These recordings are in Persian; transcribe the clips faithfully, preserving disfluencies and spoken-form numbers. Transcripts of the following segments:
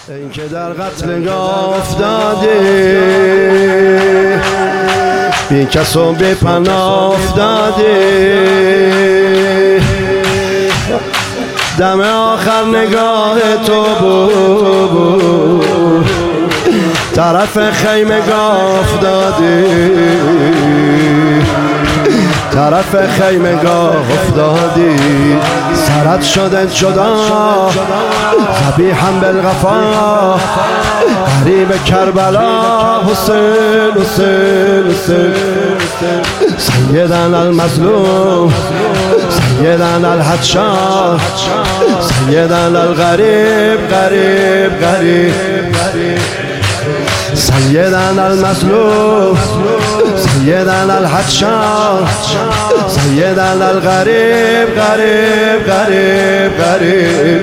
این که در قتل افتادی بی کس و بی پناه افتادی دم آخر نگاه تو بود طرف خیمگاه افتادی طرف خیمگاه افتادی سرت شده جدا ذبیحاً بالغفا غریب کربلا حسین حسین حسین سیداً المظلوم سیداً الحجاج سیداً الغریب غریب غریب سیداً المظلوم سیداً الحجاج سیداً الغریب غریب غریب غریب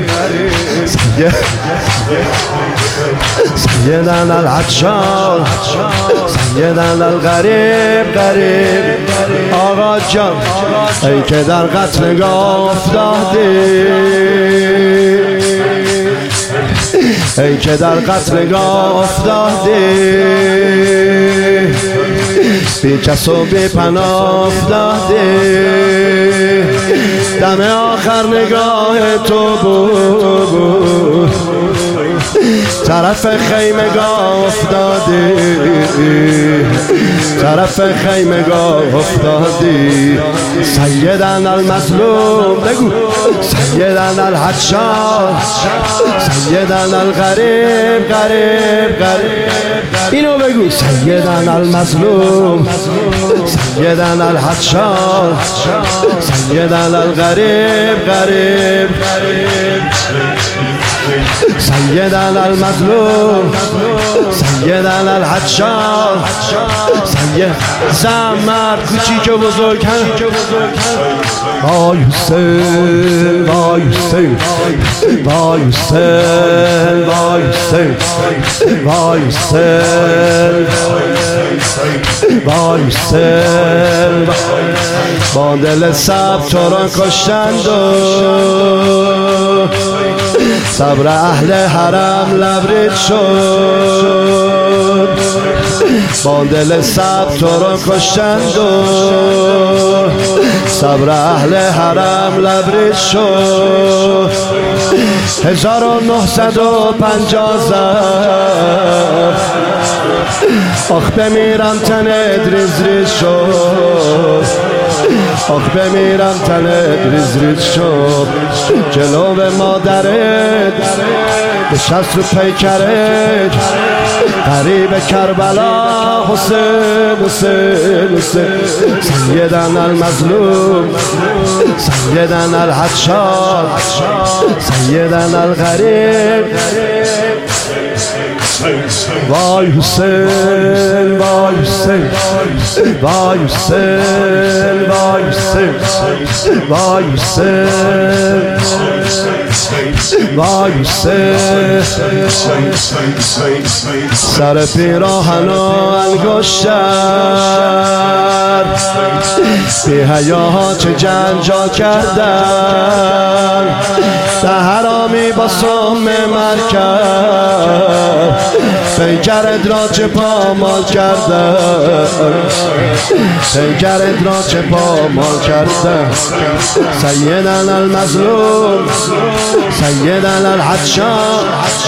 سیداً الحجاج سیداً الغریب غریب. آقا جان ای که در قتلگاه افتادی ای که در قتلگاه افتادی بی کس و بی پناه افتادی دم آخر نگاه تو بود طرف خیمگاه افتادی طرف خیمگاه افتادی سیداً المظلوم بگو سیداً الحجاج سیداً الغریب غریب غریب اینو بگو سیداً المظلوم سیداً الحجاج سیداً الغریب غریب سیداً المظلوم سیداً الحجاج سید زمر کوچیک و بزرگ هم وای حسین وای حسین وای حسین وای حسین وای حسین وای حسین با دل سبز تو را کشتند و صبر اهل حرم لبریز شد با دل سبز تو را کشتند و صبر اهل حرم لبریز شد هزار و نهصد و پنجاه زد آخ بمیرم تنت ریز ریز شد آخ بمیرم تنت ریز ریز شد جلو به مادرت نشست رو پیکرت غریب کربلا حسین حسین حسین سیداً المظلوم سیداً الحجاج سیداً الغریب وای حسین وای حسین وای حسین وای حسین وای حسین وای حسین سر پیراهن و انگشتر بی حیاها چه جنجال کردن به حرامی با سم مرکب پیکرت را چه پامال کردن پیکرت را چه پامال کردن سیداً المظلوم سیداً الحجاج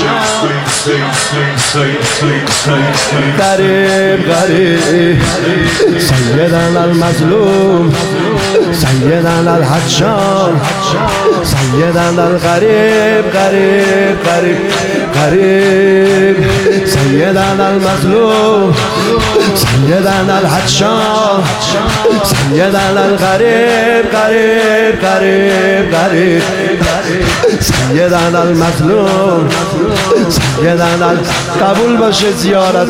غریب غریب سیداً المظلوم سیداً الحجاج سیداً الغریب غریب غریب غریب سیداً المظلوم سیداً الحجاج سیداً الغریب غریب غریب غریب سیداً المظلوم سیداً قبول باشه زیارت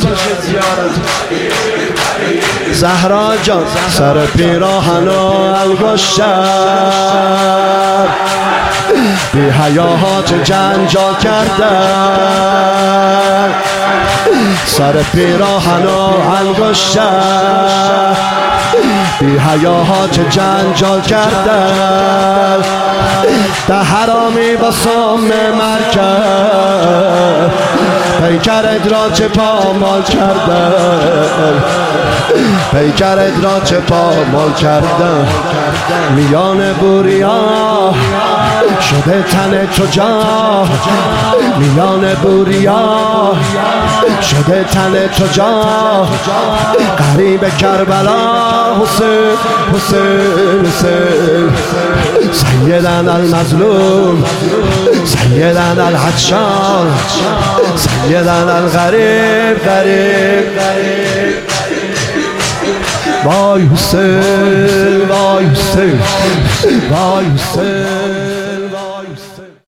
زهرا جان سر پیراهن و انگشتر بی حیاها چه جنجال کردن سر پیراهن و انگشتر بی حیاها چه جنجال کردن ده حرامی با سم مرکب پیکرت را چه پامال کردم، پیکرت را چه پامال کردم، میان بوریا شده تن تو جا، میان بوریا شده تن تو جا، غریب کربلا حسین حسین حسین، سیدنا المظلوم سیدنا العطشان، سیدنا الغریب غریب غریب. وای حسین وای حسین وای حسین.